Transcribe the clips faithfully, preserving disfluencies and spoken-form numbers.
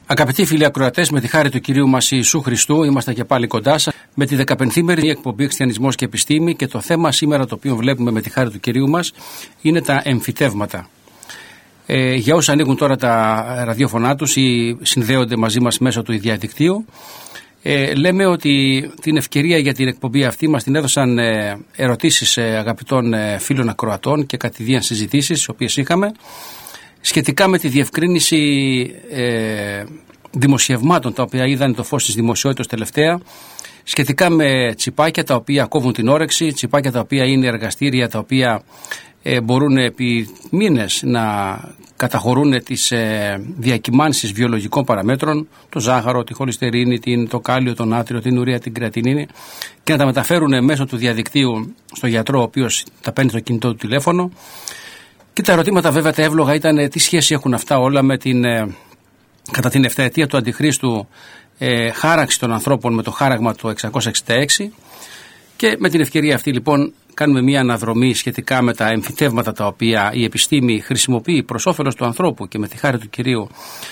Αγαπητοί φίλοι ακροατές, με τη χάρη του Κυρίου μας Ιησού Χριστού, είμαστε και πάλι κοντά σας με τη δεκαπενθήμερη εκπομπή Χριστιανισμός και Επιστήμη, και το θέμα σήμερα το οποίο βλέπουμε με τη χάρη του Κυρίου μας είναι τα εμφυτεύματα. Ε, για όσους ανοίγουν τώρα τα ραδιόφωνά τους ή συνδέονται μαζί μας μέσω του διαδικτύου, ε, λέμε ότι την ευκαιρία για την εκπομπή αυτή μας την έδωσαν ε, ερωτήσεις ε, αγαπητών ε, φίλων ακροατών και κατηδίαν συζητήσεις, τις οποίες είχαμε, σχετικά με τη διευκρίνηση ε, δημοσιευμάτων τα οποία είδαν το φως της δημοσιότητας τελευταία, σχετικά με τσιπάκια τα οποία κόβουν την όρεξη, τσιπάκια τα οποία είναι εργαστήρια τα οποία ε, μπορούν επί μήνες να καταχωρούν τις ε, διακυμάνσεις βιολογικών παραμέτρων, το ζάχαρο, τη χολυστερίνη, την, το κάλιο, τον νάτριο, την ουρία, την κρατινίνη, και να τα μεταφέρουν μέσω του διαδικτύου στο γιατρό, ο οποίος τα παίρνει στο κινητό του τηλέφωνο. Και τα ερωτήματα βέβαια τα εύλογα ήταν τι σχέση έχουν αυτά όλα με την, ε, κατά την ευθαετία του Αντιχρίστου, ε, χάραξη των ανθρώπων με το χάραγμα του εξακόσια εξήντα έξι, και με την ευκαιρία αυτή λοιπόν κάνουμε μια αναδρομή σχετικά με τα εμφυτεύματα τα οποία η επιστήμη χρησιμοποιεί προς όφελος του ανθρώπου και με τη χάρη του Κυρίου,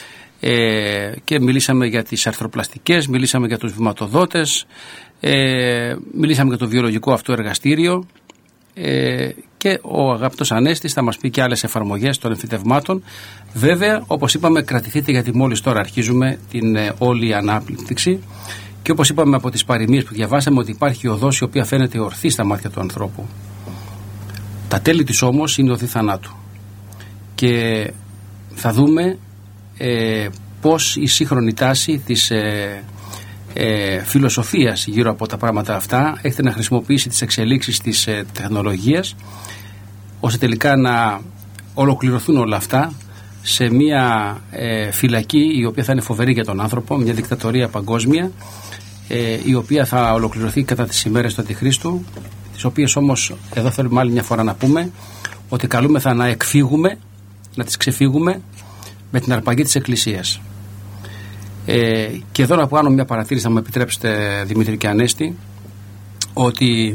ε, και μιλήσαμε για τις αρθροπλαστικές, μιλήσαμε για τους βηματοδότες, ε, μιλήσαμε για το βιολογικό αυτό εργαστήριο. Ε, και ο αγαπητός Ανέστης θα μας πει και άλλες εφαρμογές των εμφυτευμάτων. Βέβαια, όπως είπαμε, κρατηθείτε, γιατί μόλις τώρα αρχίζουμε την ε, όλη ανάπτυξη, και όπως είπαμε από τις παροιμίες που διαβάσαμε, ότι υπάρχει οδός η οποία φαίνεται ορθή στα μάτια του ανθρώπου. Τα τέλη της όμως είναι οδή θανάτου, και θα δούμε ε, πως η σύγχρονη τάση της ε, Ε, φιλοσοφίας γύρω από τα πράγματα αυτά έχετε να χρησιμοποιήσει τις εξελίξεις της ε, τεχνολογίας, ώστε τελικά να ολοκληρωθούν όλα αυτά σε μια ε, φυλακή η οποία θα είναι φοβερή για τον άνθρωπο, μια δικτατορία παγκόσμια, ε, η οποία θα ολοκληρωθεί κατά τις ημέρες του Αντιχρίστου, τις οποίες όμως εδώ θέλουμε άλλη μια φορά να πούμε ότι καλούμεθα να εκφύγουμε, να τις ξεφύγουμε με την αρπαγή της Εκκλησίας. Ε, και εδώ να κάνω μια παρατήρηση, να μου επιτρέψετε, Δημήτρη και Ανέστη, ότι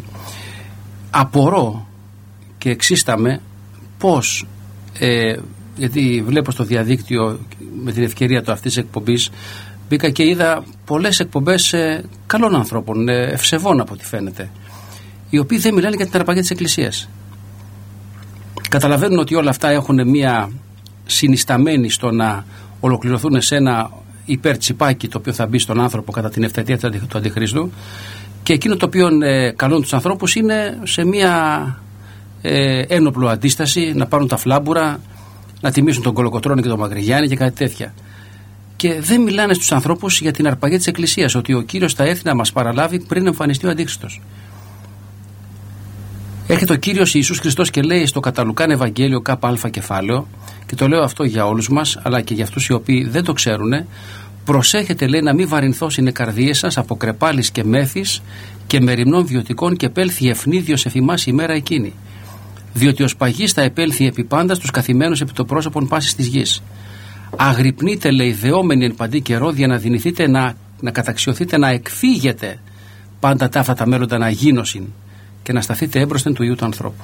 απορώ και εξίσταμαι πως, ε, γιατί βλέπω στο διαδίκτυο με την ευκαιρία του αυτής της εκπομπής, μπήκα και είδα πολλές εκπομπές ε, καλών ανθρώπων, ε, ευσεβών από ό,τι φαίνεται, οι οποίοι δεν μιλάνε για την αρπαγή της Εκκλησίας. Καταλαβαίνουν ότι όλα αυτά έχουν μια συνισταμένη στο να ολοκληρωθούν σε ένα υπερτσιπάκι το οποίο θα μπει στον άνθρωπο κατά την ευθετία του Αντιχρίστου, και εκείνο το οποίο ε, καλούν τους ανθρώπους είναι σε μια ε, ένοπλο αντίσταση, να πάρουν τα φλάμπουρα, να τιμήσουν τον Κολοκοτρώνη και τον Μαυριγιάννη και κάτι τέτοια. Και δεν μιλάνε στους ανθρώπους για την αρπαγή της Εκκλησίας, ότι ο Κύριος θα έρθει να μας παραλάβει πριν εμφανιστεί ο Αντίχριστος. Έρχεται ο Κύριος Ιησούς Χριστός και λέει στο κατά Λουκάν Ευαγγέλιο ΚΑ κεφάλαιο, και το λέω αυτό για όλους μας αλλά και για αυτούς οι οποίοι δεν το ξέρουν, προσέχετε, λέει, να μην βαρυνθώσουν οι καρδίες σας από κρεπάλης και μέθης και μεριμνών βιωτικών, και επέλθει ευνίδιος εφημάς η μέρα εκείνη. Διότι ως παγής θα επέλθει επί πάντα στους καθημένους επί το πρόσωπον πάσης της γης. Αγρυπνείτε, λέει, δεόμενοι εν παντή καιρό, για να δυνηθείτε να, να καταξιωθείτε, να εκφύγετε πάντα τα αυτά τα μέλλοντα να γίνωσιν, και να σταθείτε έμπροσθεν του Υιού του ανθρώπου.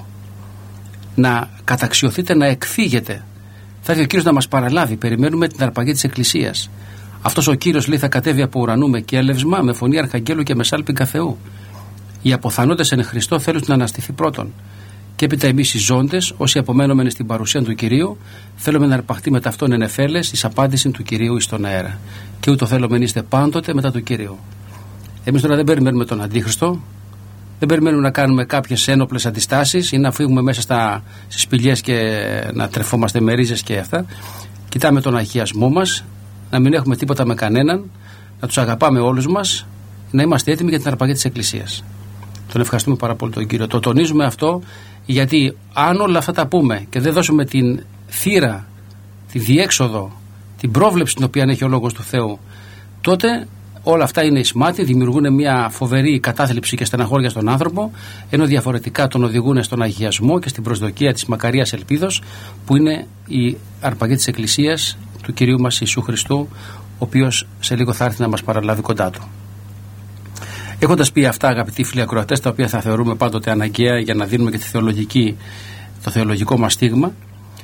Να καταξιωθείτε, να εκφύγετε. Θα έρθει ο Κύριος να μας παραλάβει. Περιμένουμε την αρπαγή της Εκκλησίας. Αυτός ο Κύριος, λέει, θα κατέβει από ουρανού με κέλευσμα, με φωνή αρχαγγέλου και με σάλπιγγα Θεού. Οι αποθανόντες εν Χριστώ θέλουν να αναστηθεί πρώτον. Και έπειτα εμείς οι ζώντες, όσοι απομένομεν στην παρουσία του Κυρίου, θέλουμε να αρπαχτεί με ταυτόν εν εφέλες εις απάντηση του Κυρίου εις τον αέρα. Και ούτω θέλουμε να είστε πάντοτε μετά του Κυρίου. Εμείς τώρα δεν περιμένουμε τον Αντίχριστο. Δεν περιμένουμε να κάνουμε κάποιες ένοπλες αντιστάσεις ή να φύγουμε μέσα στα, στις σπηλιές και να τρεφόμαστε με ρίζες και αυτά. Κοιτάμε τον αγιασμό μας, να μην έχουμε τίποτα με κανέναν, να τους αγαπάμε όλους μας, να είμαστε έτοιμοι για την αρπαγή της Εκκλησίας. Τον ευχαριστούμε πάρα πολύ τον Κύριο. Το τονίζουμε αυτό, γιατί αν όλα αυτά τα πούμε και δεν δώσουμε την θύρα, τη διέξοδο, την πρόβλεψη την οποία έχει ο Λόγος του Θεού, τότε όλα αυτά είναι ισμάτι, δημιουργούν μια φοβερή κατάθλιψη και στεναχώρια στον άνθρωπο, ενώ διαφορετικά τον οδηγούν στον αγιασμό και στην προσδοκία της μακαρίας ελπίδος, που είναι η αρπαγή της Εκκλησίας του Κυρίου μας Ιησού Χριστού, ο οποίος σε λίγο θα έρθει να μας παραλάβει κοντά του. Έχοντας πει αυτά, αγαπητοί φίλοι ακροατές, τα οποία θα θεωρούμε πάντοτε αναγκαία για να δίνουμε και τη θεολογική, το θεολογικό μας στίγμα,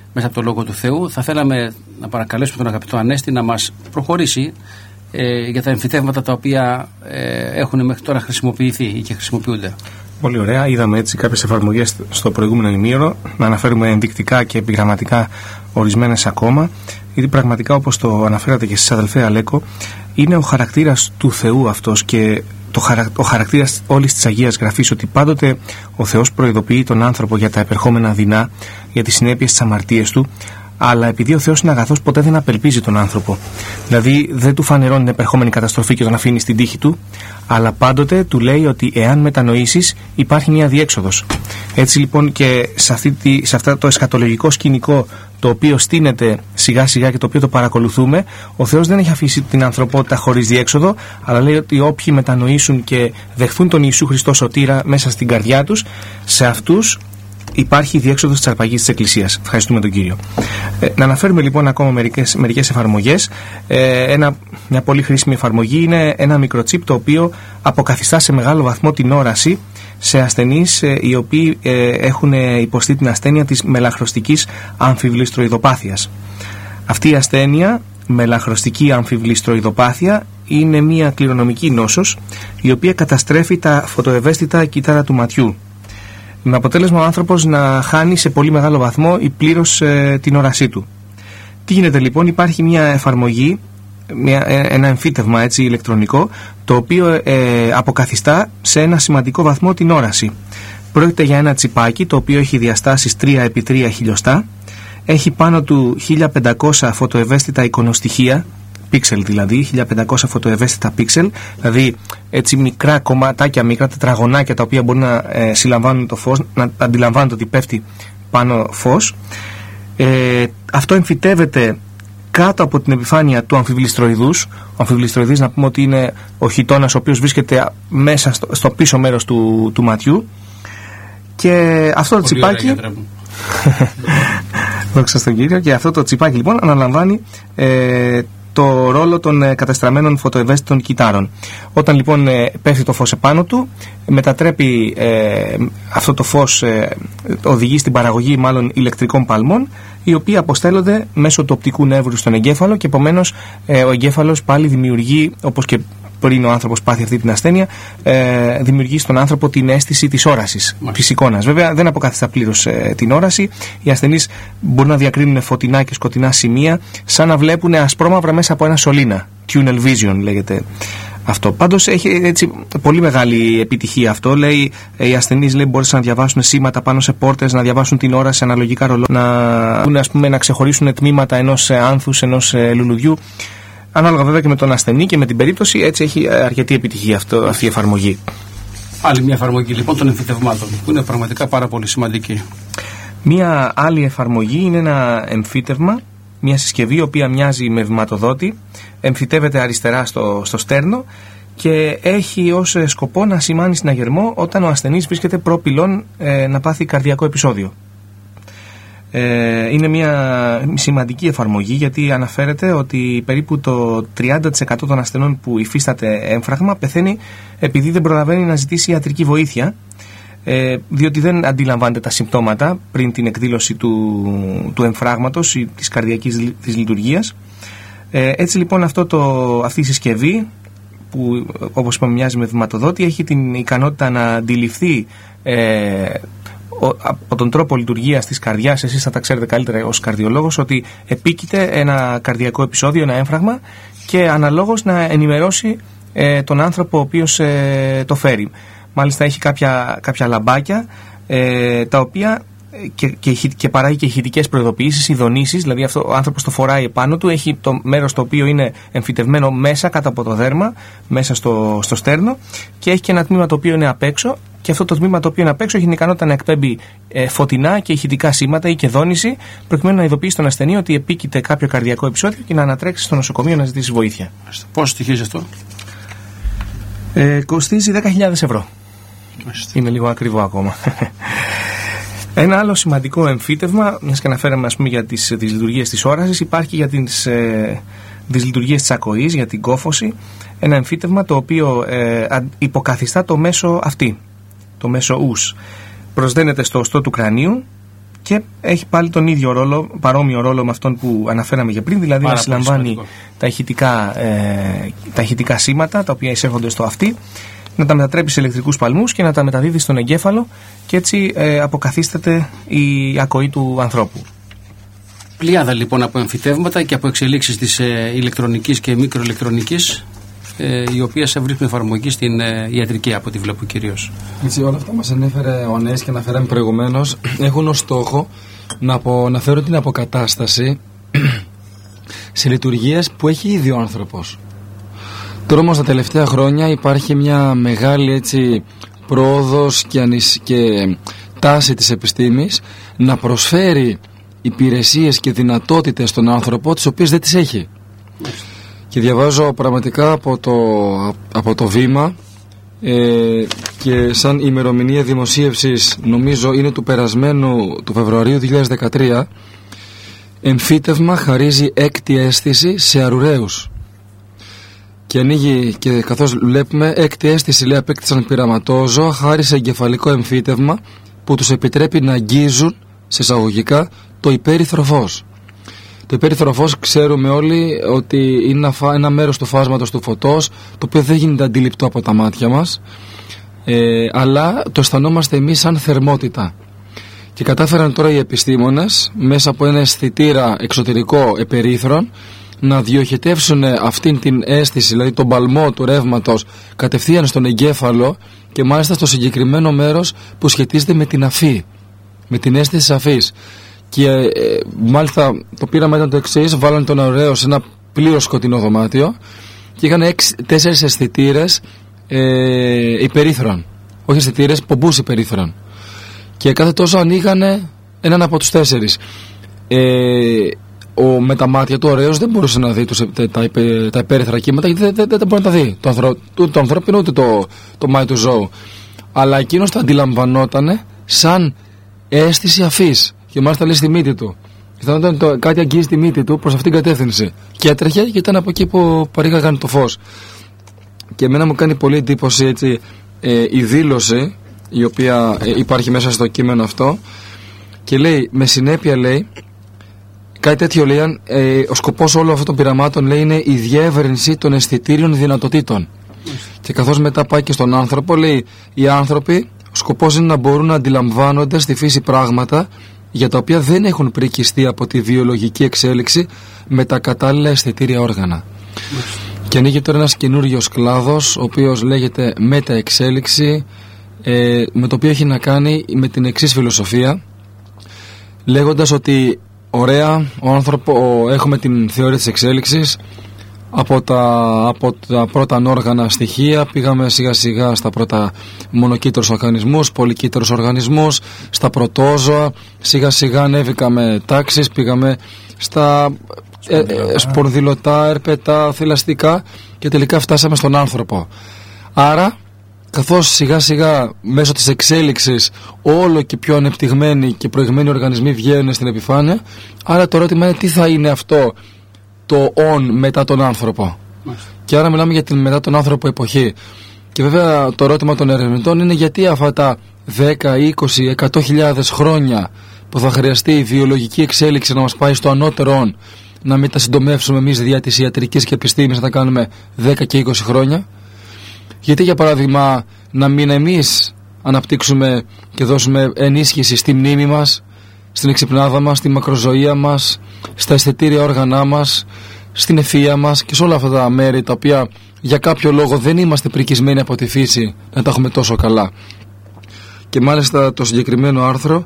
μέσα από το Λόγο του Θεού. Θα θέλαμε να παρακαλέσουμε τον αγαπητό Ανέστη να μας προχωρήσει ε, για τα εμφυτεύματα τα οποία ε, έχουν μέχρι τώρα χρησιμοποιηθεί ή και χρησιμοποιούνται. Πολύ ωραία. Είδαμε έτσι κάποιες εφαρμογές στο προηγούμενο ημίωρο, να αναφέρουμε ενδεικτικά και επιγραμματικά ορισμένες ακόμα, γιατί πραγματικά, όπως το αναφέρατε και εσείς, αδελφέ Αλέκο, είναι ο χαρακτήρας του Θεού αυτός και το χαρα... ο χαρακτήρας όλης της Αγίας Γραφής, ότι πάντοτε ο Θεός προειδοποιεί τον άνθρωπο για τα επερχόμενα δεινά, για τις συνέπειες της αμαρτίας του, αλλά επειδή ο Θεός είναι αγαθός, ποτέ δεν απελπίζει τον άνθρωπο. Δηλαδή δεν του φανερώνει την επερχόμενη καταστροφή και τον αφήνει στην τύχη του, αλλά πάντοτε του λέει ότι εάν μετανοήσεις υπάρχει μια διέξοδος. Έτσι λοιπόν και σε, αυτή τη, σε αυτό το εσχατολογικό σκηνικό, το οποίο στείνεται σιγά σιγά και το οποίο το παρακολουθούμε, ο Θεός δεν έχει αφήσει την ανθρωπότητα χωρίς διέξοδο, αλλά λέει ότι όποιοι μετανοήσουν και δεχθούν τον Ιησού Χριστό σωτήρα μέσα στην καρδιά τους, σε αυτούς υπάρχει διέξοδος της αρπαγής της Εκκλησίας. Ευχαριστούμε τον Κύριο. Ε, να αναφέρουμε λοιπόν ακόμα μερικές, μερικές εφαρμογές. Ε, ένα, μια πολύ χρήσιμη εφαρμογή είναι ένα μικροτσίπ το οποίο αποκαθιστά σε μεγάλο βαθμό την όραση σε ασθενείς ε, οι οποίοι ε, έχουν υποστεί την ασθένεια της μελαχρωστικής αμφιβληστροειδοπάθειας. Αυτή η ασθένεια, μελαχρωστική αμφιβληστροειδοπάθεια, είναι μια κληρονομική νόσος η οποία καταστρέφει τα φωτοευαίσθητα κύτταρα του ματιού, με αποτέλεσμα ο άνθρωπος να χάνει σε πολύ μεγάλο βαθμό ή πλήρως ε, την όρασή του. Τι γίνεται λοιπόν? Υπάρχει μια εφαρμογή, μια, ένα εμφύτευμα έτσι, ηλεκτρονικό, το οποίο ε, αποκαθιστά σε ένα σημαντικό βαθμό την όραση. Πρόκειται για ένα τσιπάκι το οποίο έχει διαστάσεις τρία επί τρία χιλιοστά, έχει πάνω του χίλια πεντακόσια φωτοευαίσθητα εικονοστοιχεία, πίξελ δηλαδή, χίλια πεντακόσια φωτοευαίσθητα πίξελ, δηλαδή έτσι μικρά κομματάκια, μικρά τετραγωνάκια τα οποία μπορούν να ε, συλλαμβάνουν το φως, να αντιλαμβάνονται ότι πέφτει πάνω φως. Ε, αυτό εμφυτεύεται κάτω από την επιφάνεια του αμφιβληστροειδούς. Ο αμφιβληστροειδής, να πούμε ότι είναι ο χιτώνας ο οποίος βρίσκεται μέσα στο, στο πίσω μέρος του, του ματιού, και αυτό το τσιπάκι δόξα στον Κύριο, και αυτό το τσιπάκι λοιπόν αναλαμβάνει ε, το ρόλο των ε, κατεστραμμένων φωτοευαίσθητων κυτάρων. Όταν λοιπόν ε, πέφτει το φως επάνω του, μετατρέπει ε, αυτό το φως, ε, οδηγεί στην παραγωγή μάλλον ηλεκτρικών παλμών, οι οποίοι αποστέλλονται μέσω του οπτικού νεύρου στον εγκέφαλο, και επομένως ε, ο εγκέφαλος πάλι δημιουργεί, όπως και πριν ο άνθρωπος πάθει αυτή την ασθένεια, ε, δημιουργεί στον άνθρωπο την αίσθηση της όρασης, της εικόνας. Βέβαια δεν αποκαθιστά πλήρως ε, την όραση. Οι ασθενείς μπορούν να διακρίνουν φωτεινά και σκοτεινά σημεία, σαν να βλέπουν ασπρόμαυρα μέσα από ένα σωλήνα. Tunnel vision λέγεται αυτό. Πάντως έχει έτσι πολύ μεγάλη επιτυχία αυτό. Λέει, οι ασθενείς μπορούσαν να διαβάσουν σήματα πάνω σε πόρτες, να διαβάσουν την ώραση αναλογικά ρολό, να, ας πούμε, να ξεχωρίσουν τμήματα ενός άνθους, ενός λουλουδιού. Ανάλογα βέβαια και με τον ασθενή και με την περίπτωση, έτσι έχει αρκετή επιτυχία αυτό, αυτή η εφαρμογή. Άλλη μια εφαρμογή λοιπόν των εμφυτευμάτων, που είναι πραγματικά πάρα πολύ σημαντική. Μια άλλη εφαρμογή είναι ένα εμφύτευμα, μια συσκευή η οποία μοιάζει με βηματοδότη, εμφυτεύεται αριστερά στο, στο στέρνο και έχει ως σκοπό να σημάνει συναγερμό όταν ο ασθενής βρίσκεται πρόπυλον ε, να πάθει καρδιακό επεισόδιο. Ε, είναι μια σημαντική εφαρμογή, γιατί αναφέρεται ότι περίπου το τριάντα τοις εκατό των ασθενών που υφίσταται έμφραγμα πεθαίνει επειδή δεν προλαβαίνει να ζητήσει ιατρική βοήθεια, ε, διότι δεν αντιλαμβάνεται τα συμπτώματα πριν την εκδήλωση του, του εμφράγματος ή της καρδιακής της λειτουργίας. Ε, έτσι λοιπόν αυτό το, αυτή η συσκευή, που όπως είπαμε μοιάζει με βηματοδότη, έχει την ικανότητα να αντιληφθεί ε, από τον τρόπο λειτουργίας της καρδιάς, εσείς θα τα ξέρετε καλύτερα ως καρδιολόγος, ότι επίκειται ένα καρδιακό επεισόδιο, ένα έμφραγμα, και αναλόγως να ενημερώσει ε, τον άνθρωπο ο οποίος ε, το φέρει. Μάλιστα έχει κάποια, κάποια λαμπάκια ε, τα οποία και, και, και παράγει και ηχητικές προειδοποιήσεις, ειδονήσεις, δηλαδή αυτό, ο άνθρωπος το φοράει επάνω του, έχει το μέρος το οποίο είναι εμφυτευμένο μέσα κάτω από το δέρμα, μέσα στο, στο στέρνο, και έχει και ένα τμήμα το οποίο είναι απ' έξω, και αυτό το τμήμα το οποίο είναι απ' έξω έχει την ικανότητα να εκπέμπει ε, φωτεινά και ηχητικά σήματα ή και δόνηση, προκειμένου να ειδοποιήσει τον ασθενή ότι επίκειται κάποιο καρδιακό επεισόδιο και να ανατρέξει στο νοσοκομείο να ζητήσει βοήθεια. Πόσο στοιχίζει αυτό? Ε, κοστίζει δέκα χιλιάδες ευρώ. Μάλιστα. Είναι λίγο ακριβό ακόμα. Ένα άλλο σημαντικό εμφύτευμα, μιας και αναφέραμε ας πούμε για τις, τις λειτουργίες της όρασης, υπάρχει για τις, ε, τις λειτουργίες της ακοής, για την κόφωση, ένα εμφύτευμα το οποίο ε, υποκαθιστά το μέσο αυτή, το μέσο ους. Προσδένεται στο οστό του κρανίου και έχει πάλι τον ίδιο ρόλο, παρόμοιο ρόλο με αυτόν που αναφέραμε και πριν, δηλαδή Πάρα να συλλαμβάνει τα ηχητικά, ε, τα ηχητικά σήματα τα οποία εισέρχονται στο αυτί, να τα μετατρέπει σε ηλεκτρικούς παλμούς και να τα μεταδίδει στον εγκέφαλο, και έτσι ε, αποκαθίσταται η ακοή του ανθρώπου. Πλειάδα λοιπόν από εμφυτεύματα και από εξελίξεις της ε, ηλεκτρονικής και μικροηλεκτρονικής, ε, οι οποίες βρίσκουν εφαρμογή στην ε, ιατρική, από ό,τι βλέπω κυρίως. Έτσι, όλα αυτά μας ανέφερε ο Νέης και αναφέραμε προηγουμένως έχουν ως στόχο να, απο, να φέρουν την αποκατάσταση σε λειτουργίες που έχει ήδη ο άνθρωπος. Τώρα όμως τα τελευταία χρόνια υπάρχει μια μεγάλη έτσι πρόοδος και, ανισ... και τάση της επιστήμης να προσφέρει υπηρεσίες και δυνατότητες στον άνθρωπο τις οποίες δεν τις έχει. Και διαβάζω πραγματικά από το, από το Βήμα ε, και σαν ημερομηνία δημοσίευσης νομίζω είναι του περασμένου του Φεβρουαρίου δύο χιλιάδες δεκατρία, εμφύτευμα χαρίζει έκτη αίσθηση σε αρουραίους. Και ανοίγει, και καθώς βλέπουμε, έκτη αίσθηση λέει απέκτησαν πειραματόζωα χάρη σε εγκεφαλικό εμφύτευμα που τους επιτρέπει να αγγίζουν σε εισαγωγικά το υπέρυθρο φως. Το υπέρυθρο φως ξέρουμε όλοι ότι είναι ένα, φα... ένα μέρος του φάσματος του φωτός το οποίο δεν γίνεται αντιληπτό από τα μάτια μας, ε, αλλά το αισθανόμαστε εμείς σαν θερμότητα. Και κατάφεραν τώρα οι επιστήμονες μέσα από ένα αισθητήρα εξωτερικό επερύθρων να διοχετεύσουν αυτήν την αίσθηση, δηλαδή τον παλμό του ρεύματος, κατευθείαν στον εγκέφαλο, και μάλιστα στο συγκεκριμένο μέρος που σχετίζεται με την αφή, με την αίσθηση της αφής. Και ε, μάλιστα το πείραμα ήταν το εξής: βάλανε τον αρουραίο σε ένα πλήρως σκοτεινό δωμάτιο και είχαν έξι, τέσσερις αισθητήρες ε, υπερύθρων, όχι αισθητήρες, πομπούς υπερύθρων, και κάθε τόσο ανοίγανε έναν από τους τέσσερις. ε, Ο, με τα μάτια του ωραίος δεν μπορούσε να δει τους, τα, τα, τα υπέρυθρα κύματα, γιατί δεν, δεν, δεν μπορεί να τα δει το, ανθρω, το, το ανθρώπινο ούτε το, το μάτι του ζώου, αλλά εκείνος τα αντιλαμβανότανε σαν αίσθηση αφής, και μάλιστα λέει στη μύτη του. Ήταν το, κάτι αγγίζει τη μύτη του προς αυτήν την κατεύθυνση και έτρεχε, και ήταν από εκεί που παρήγαγαν το φως. Και εμένα μου κάνει πολύ εντύπωση έτσι, ε, η δήλωση η οποία ε, υπάρχει μέσα στο κείμενο αυτό, και λέει με συνέπεια, λέει κάτι τέτοιο, λέει, ε, ο σκοπός όλων αυτών των πειραμάτων, λέει, είναι η διεύρυνση των αισθητήριων δυνατοτήτων. Mm. Και καθώς μετά πάει και στον άνθρωπο, λέει, οι άνθρωποι, ο σκοπός είναι να μπορούν να αντιλαμβάνονται στη φύση πράγματα για τα οποία δεν έχουν πρικιστεί από τη βιολογική εξέλιξη με τα κατάλληλα αισθητήρια όργανα. Mm. Και ανοίγει τώρα ένας καινούριος κλάδος, ο οποίος λέγεται μεταεξέλιξη, ε, με το οποίο έχει να κάνει με την εξής φιλοσοφία, λέγοντας ότι ωραία, ο άνθρωπο, έχουμε την θεωρία της εξέλιξης, από τα, από τα πρώτα ανόργανα στοιχεία πήγαμε σιγά σιγά στα πρώτα μονοκύτταρους οργανισμούς, πολυκύτταρους οργανισμούς, στα πρωτόζωα, σιγά σιγά ανέβηκαμε τάξεις, πήγαμε στα σπονδυλωτά, ε, σπονδυλωτά ερπετά, θηλαστικά, και τελικά φτάσαμε στον άνθρωπο. Άρα, καθώς σιγά σιγά μέσω της εξέλιξης όλο και πιο ανεπτυγμένοι και προηγμένοι οργανισμοί βγαίνουν στην επιφάνεια, άρα το ερώτημα είναι τι θα είναι αυτό το on μετά τον άνθρωπο. Μάλιστα. Και άρα μιλάμε για την μετά τον άνθρωπο εποχή. Και βέβαια το ερώτημα των ερευνητών είναι γιατί αυτά τα δέκα, είκοσι, εκατό χιλιάδες χρόνια που θα χρειαστεί η βιολογική εξέλιξη να μας πάει στο ανώτερο on, να μην τα συντομεύσουμε εμείς δια της ιατρικής και επιστήμης, να τα κάνουμε δέκα και είκοσι χρόνια. Γιατί για παράδειγμα να μην εμείς αναπτύξουμε και δώσουμε ενίσχυση στη μνήμη μας, στην εξυπνάδα μας, στη μακροζωία μας, στα αισθητήρια όργανά μας, στην ευφυΐα μας και σε όλα αυτά τα μέρη τα οποία για κάποιο λόγο δεν είμαστε πρικισμένοι από τη φύση να τα έχουμε τόσο καλά. Και μάλιστα το συγκεκριμένο άρθρο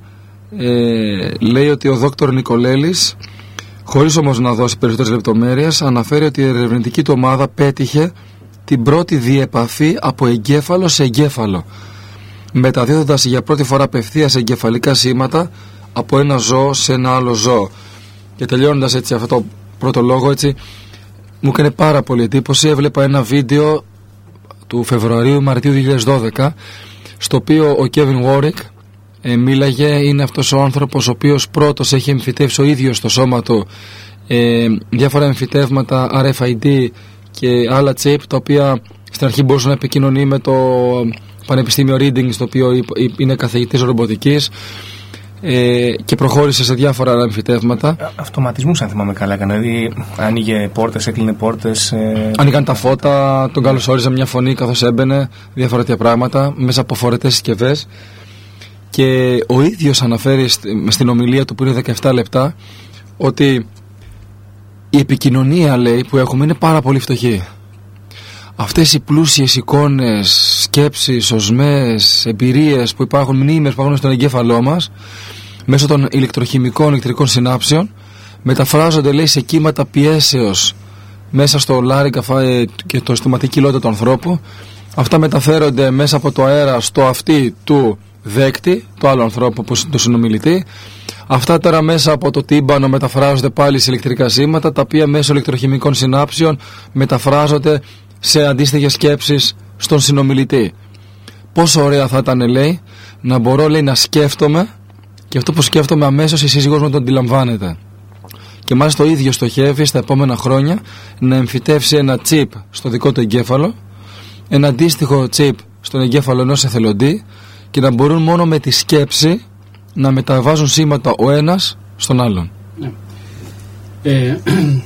ε, λέει ότι ο δόκτωρ Νικολέλης, χωρίς όμως να δώσει περισσότερες λεπτομέρειες, αναφέρει ότι η ερευνητική του ομάδα πέτυχε την πρώτη διεπαφή από εγκέφαλο σε εγκέφαλο, μεταδίδοντας για πρώτη φορά απευθείας εγκεφαλικά σήματα από ένα ζώο σε ένα άλλο ζώο. Και τελειώνοντας έτσι αυτό το πρώτο λόγο, έτσι μου έκανε πάρα πολύ εντύπωση. Έβλεπα ένα βίντεο του Φεβρουαρίου-Μαρτίου δύο χιλιάδες δώδεκα, στο οποίο ο Kevin Warwick ε, μίλαγε. Είναι αυτός ο άνθρωπος ο οποίος πρώτος έχει εμφυτεύσει ο ίδιος στο σώμα του ε, διάφορα εμφυτεύματα αρ εφ άι ντι και άλλα chip, τα οποία στην αρχή μπορούσε να επικοινωνεί με το Πανεπιστήμιο Reading, στο οποίο είναι καθηγητής ρομποτικής. ε, και προχώρησε σε διάφορα άλλα εμφυτεύματα. Αυτοματισμούς, αν θυμάμαι καλά, έκανε. Δηλαδή, άνοιγε πόρτες, έκλεινε πόρτες. Ε... Άνοιγαν τα φώτα, τον καλωσόριζε μια φωνή καθώς έμπαινε, διαφορετικά πράγματα μέσα από φορετές συσκευές. Και ο ίδιος αναφέρει στην ομιλία του που είναι δεκαεπτά λεπτά ότι η επικοινωνία, λέει, που έχουμε είναι πάρα πολύ φτωχή. Αυτές οι πλούσιες εικόνες, σκέψεις, οσμές, εμπειρίες που υπάρχουν, μνήμες που υπάρχουν στον εγκέφαλό μας, μέσω των ηλεκτροχημικών, ηλεκτρικών συνάψεων, μεταφράζονται, λέει, σε κύματα πιέσεως μέσα στο λάρυγγα και το στοματική κοιλότητα του ανθρώπου. Αυτά μεταφέρονται μέσα από το αέρα στο αυτί του δέκτη, του άλλου ανθρώπου, του συνομιλητή. Αυτά τώρα μέσα από το τύμπανο μεταφράζονται πάλι σε ηλεκτρικά σήματα, τα οποία μέσω ηλεκτροχημικών συνάψεων μεταφράζονται σε αντίστοιχες σκέψεις στον συνομιλητή. Πόσο ωραία θα ήταν, λέει, να μπορώ, λέει, να σκέφτομαι και αυτό που σκέφτομαι αμέσως η σύζυγός μου το αντιλαμβάνεται. Και μάλιστα το ίδιο στοχεύει στα επόμενα χρόνια να εμφυτεύσει ένα τσιπ στο δικό του εγκέφαλο, ένα αντίστοιχο τσιπ στον εγκέφαλο ενός εθελοντή, και να μπορούν μόνο με τη σκέψη να μεταβάζουν σήματα ο ένας στον άλλον. Ε,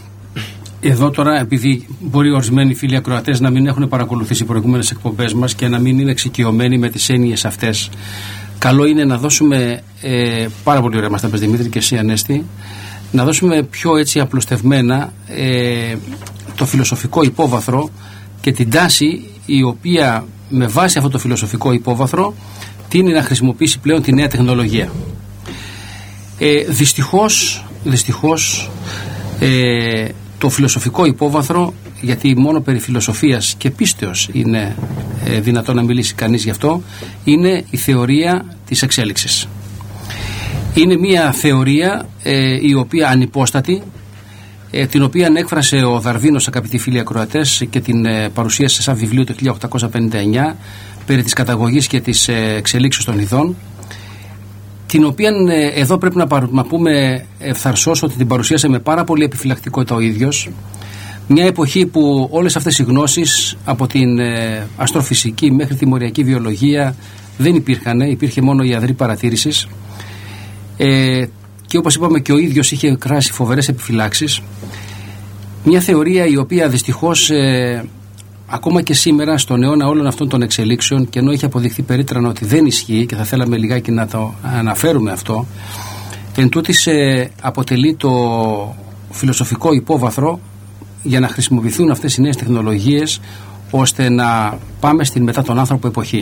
εδώ τώρα, επειδή μπορεί ορισμένοι φίλοι ακροατές να μην έχουν παρακολουθήσει προηγούμενες εκπομπές μας και να μην είναι εξοικειωμένοι με τις έννοιες αυτές, καλό είναι να δώσουμε, ε, πάρα πολύ ωραία μας τα πες Δημήτρη και εσύ Ανέστη, να δώσουμε πιο έτσι απλουστευμένα ε, το φιλοσοφικό υπόβαθρο και την τάση η οποία με βάση αυτό το φιλοσοφικό υπόβαθρο τείνει να χρησιμοποιήσει πλέον τη νέα τεχνολογία. Ε, δυστυχώς, δυστυχώς ε, το φιλοσοφικό υπόβαθρο, γιατί μόνο περί φιλοσοφίας και πίστεως είναι ε, δυνατό να μιλήσει κανείς γι' αυτό, είναι η θεωρία της εξέλιξης. Είναι μια θεωρία ε, η οποία ανυπόστατη, ε, την οποία έκφρασε ο Δαρβίνος, αγαπητοί φίλοι ακροατές, και την ε, παρουσίασε σαν βιβλίο το χίλια οκτακόσια πενήντα εννιά περί της καταγωγής και της ε, εξελίξεως των ειδών, την οποία ε, εδώ πρέπει να, παρου, να πούμε ευθαρσώς ότι την παρουσίασε με πάρα πολύ επιφυλακτικότητα ο ίδιος, μια εποχή που όλες αυτές οι γνώσεις από την ε, αστροφυσική μέχρι τη μοριακή βιολογία δεν υπήρχαν, υπήρχε μόνο η αδρή παρατήρησης. Ε, και όπως είπαμε και ο ίδιος είχε κράσει φοβερές επιφυλάξεις, μια θεωρία η οποία δυστυχώς ε, ακόμα και σήμερα στον αιώνα όλων αυτών των εξελίξεων, και ενώ έχει αποδειχθεί περίτρανα ότι δεν ισχύει και θα θέλαμε λιγάκι να το αναφέρουμε αυτό, εν τούτης ε, αποτελεί το φιλοσοφικό υπόβαθρο για να χρησιμοποιηθούν αυτές οι νέες τεχνολογίες ώστε να πάμε στην μετά τον άνθρωπο εποχή.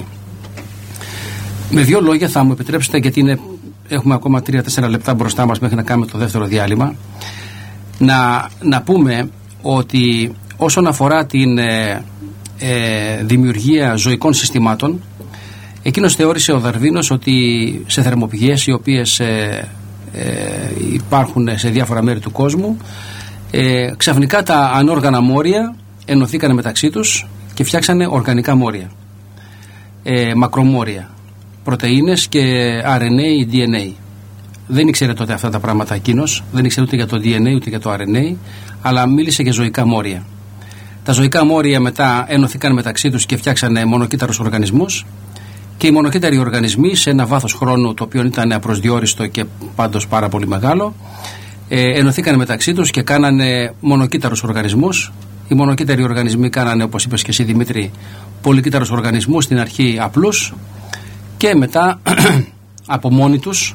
Με δύο λόγια θα μου επιτρέψετε, γιατί είναι έχουμε ακόμα τρία τέσσερα λεπτά μπροστά μας μέχρι να κάνουμε το δεύτερο διάλειμμα, να, να πούμε ότι όσον αφορά την ε, ε, δημιουργία ζωικών συστημάτων, εκείνος θεώρησε ο Δαρβίνος ότι σε θερμοπηγές οι οποίες ε, ε, υπάρχουν σε διάφορα μέρη του κόσμου, ε, ξαφνικά τα ανόργανα μόρια ενωθήκαν μεταξύ τους και φτιάξανε οργανικά μόρια, ε, μακρομόρια, πρωτεΐνες και αρ εν έι, ντι εν έι. Δεν ήξερε τότε αυτά τα πράγματα εκείνος, δεν ήξερε ούτε για το ντι εν έι ούτε για το αρ εν έι, αλλά μίλησε για ζωικά μόρια. Τα ζωικά μόρια μετά ενωθήκαν μεταξύ τους και φτιάξανε μονοκύτταρους οργανισμούς, και οι μονοκύτταροι οργανισμοί σε ένα βάθος χρόνου το οποίο ήταν απροσδιόριστο και πάντως πάρα πολύ μεγάλο, ε, ενωθήκαν μεταξύ τους και κάνανε μονοκύτταρους οργανισμούς. Οι μονοκύτταροι οργανισμοί κάνανε, όπως είπες και εσύ Δημήτρη, πολυκύτταρους οργανισμούς, στην αρχή απλούς, και μετά από μόνοι τους,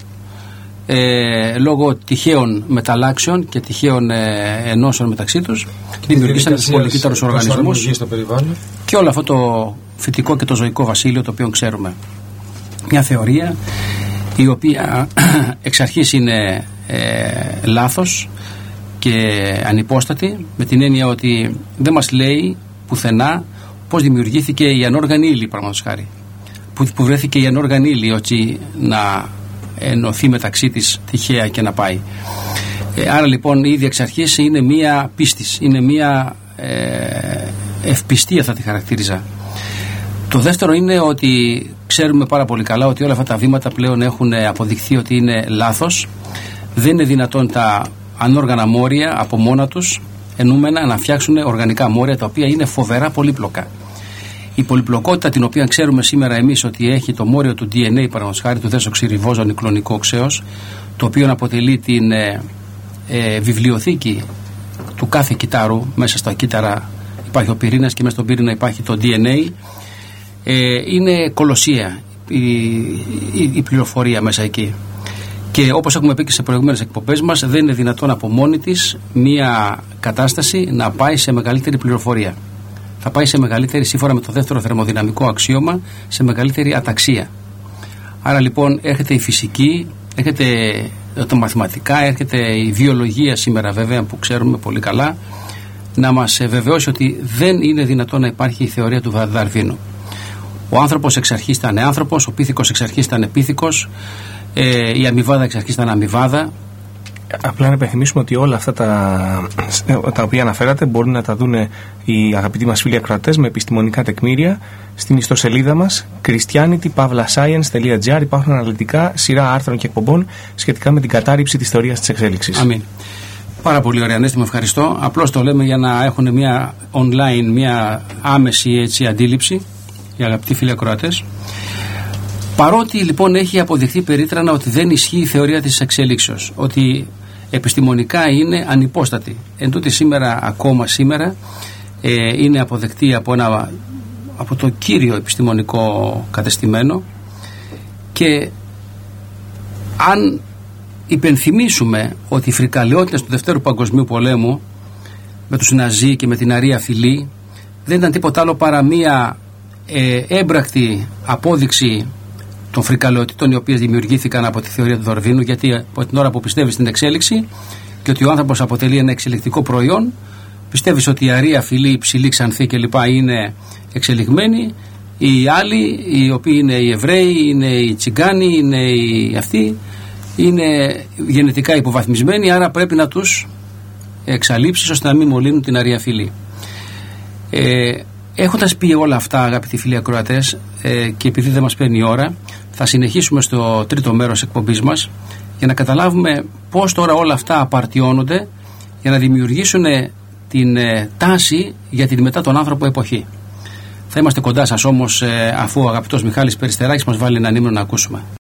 ε, λόγω τυχαίων μεταλλάξεων και τυχαίων ε, ενώσεων μεταξύ τους, δημιουργήσαν τους πολυκύτταρους οργανισμούς και όλο αυτό το φυτικό και το ζωικό βασίλειο το οποίο ξέρουμε. Μια θεωρία η οποία εξ αρχής είναι ε, λάθος και ανυπόστατη, με την έννοια ότι δεν μας λέει πουθενά πώς δημιουργήθηκε η ανόργανη ύλη, παραδείγματος χάρη, που, που βρέθηκε η ανόργανη ύλη ότι να ενωθεί μεταξύ της τυχαία και να πάει. Ε, άρα λοιπόν ήδη εξ αρχής είναι μία πίστης, είναι μία ε, ευπιστία, θα τη χαρακτήριζα. Το δεύτερο είναι ότι ξέρουμε πάρα πολύ καλά ότι όλα αυτά τα βήματα πλέον έχουν αποδειχθεί ότι είναι λάθος. Δεν είναι δυνατόν τα ανόργανα μόρια από μόνα τους ενούμενα να φτιάξουν οργανικά μόρια τα οποία είναι φοβερά πολύπλοκα. η πολυπλοκότητα την οποία ξέρουμε σήμερα εμείς ότι έχει το μόριο του ντι εν έι, παραδείγματος χάρη του δέσοξυριβόζωνη κλονικό οξέως, το οποίο αποτελεί την ε, ε, βιβλιοθήκη του κάθε κυτάρου. Μέσα στα κύτταρα υπάρχει ο πυρήνας και μέσα στον πυρήνα υπάρχει το ντι εν έι. Ε, είναι κολοσσία η, η, η πληροφορία μέσα εκεί. Και όπως έχουμε πει και σε προηγούμενες εκπομπές μας, δεν είναι δυνατόν από μόνη της μία κατάσταση να πάει σε μεγαλύτερη πληροφορία. Θα πάει σε μεγαλύτερη, σύμφωνα με το δεύτερο θερμοδυναμικό αξίωμα, σε μεγαλύτερη αταξία. Άρα λοιπόν έρχεται η φυσική, έρχεται τα μαθηματικά, έρχεται η βιολογία σήμερα βέβαια, που ξέρουμε πολύ καλά, να μας βεβαιώσει ότι δεν είναι δυνατόν να υπάρχει η θεωρία του Δαρβίνου. Ο άνθρωπος εξ αρχής ήταν άνθρωπος, ο πίθηκος εξ αρχής ήταν πίθηκος, ε, η αμοιβάδα εξ αρχής ήταν αμοιβάδα. Απλά να υπενθυμίσουμε ότι όλα αυτά τα, τα οποία αναφέρατε μπορούν να τα δουν οι αγαπητοί μας φίλοι ακροατές με επιστημονικά τεκμήρια στην ιστοσελίδα μας christianity pavla science τελεία gr. Υπάρχουν αναλυτικά σειρά άρθρων και εκπομπών σχετικά με την κατάρριψη της θεωρίας της εξέλιξης. Αμήν. Πάρα πολύ ωραία, Ανέστη, μου ευχαριστώ. Απλώς το λέμε για να έχουν μια online, μια άμεση έτσι, αντίληψη, οι αγαπητοί φίλοι ακροατές. Παρότι λοιπόν έχει αποδειχθεί περίτρανα ότι δεν ισχύει η θεωρία της εξελίξεως, ότι επιστημονικά είναι ανυπόστατη. Εν τούτη σήμερα, ακόμα σήμερα, ε, είναι αποδεκτή από, ένα, από το κύριο επιστημονικό κατεστημένο, και αν υπενθυμίσουμε ότι οι φρικαλαιότητες του Δευτέρου Παγκοσμίου Πολέμου με τους Ναζί και με την αρία φυλή δεν ήταν τίποτα άλλο παρά μία ε, έμπρακτη απόδειξη των φρικαλαιοτήτων οι οποίες δημιουργήθηκαν από τη θεωρία του Δαρβίνου, γιατί από την ώρα που πιστεύεις στην εξέλιξη και ότι ο άνθρωπος αποτελεί ένα εξελικτικό προϊόν, πιστεύεις ότι η αρία φυλή, η ψηλή ξανθή κλπ. Είναι εξελιγμένοι, οι άλλοι οι οποίοι είναι οι Εβραίοι, είναι οι Τσιγκάνοι, είναι οι αυτοί, είναι γενετικά υποβαθμισμένοι, άρα πρέπει να τους εξαλείψεις ώστε να μην μολύνουν την αρία φυλή. Ε, Έχοντας πει όλα αυτά, αγαπητοί φίλοι ακροατές, ε, και επειδή δεν μας παίρνει η ώρα, θα συνεχίσουμε στο τρίτο μέρος εκπομπής μας για να καταλάβουμε πώς τώρα όλα αυτά απαρτιώνονται για να δημιουργήσουν την ε, τάση για την μετά τον άνθρωπο εποχή. Θα είμαστε κοντά σας όμως, ε, αφού ο αγαπητός Μιχάλης Περιστεράκης μας βάλει ένα ύμνο να ακούσουμε.